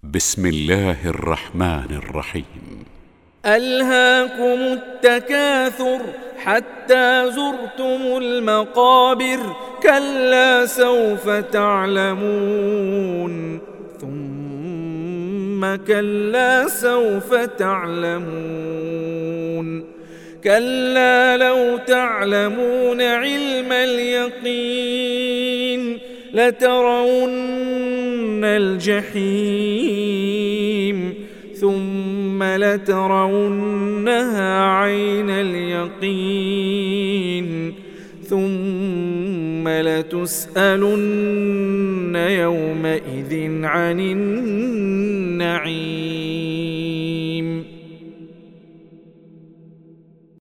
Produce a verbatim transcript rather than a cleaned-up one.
بسم الله الرحمن الرحيم. ألهاكم التكاثر حتى زرتم المقابر، كلا سوف تعلمون ثم كلا سوف تعلمون كلا لو تعلمون علم اليقين لترون الجحيم ثم لترونها عين اليقين ثم لتسألن يومئذ عن النعيم.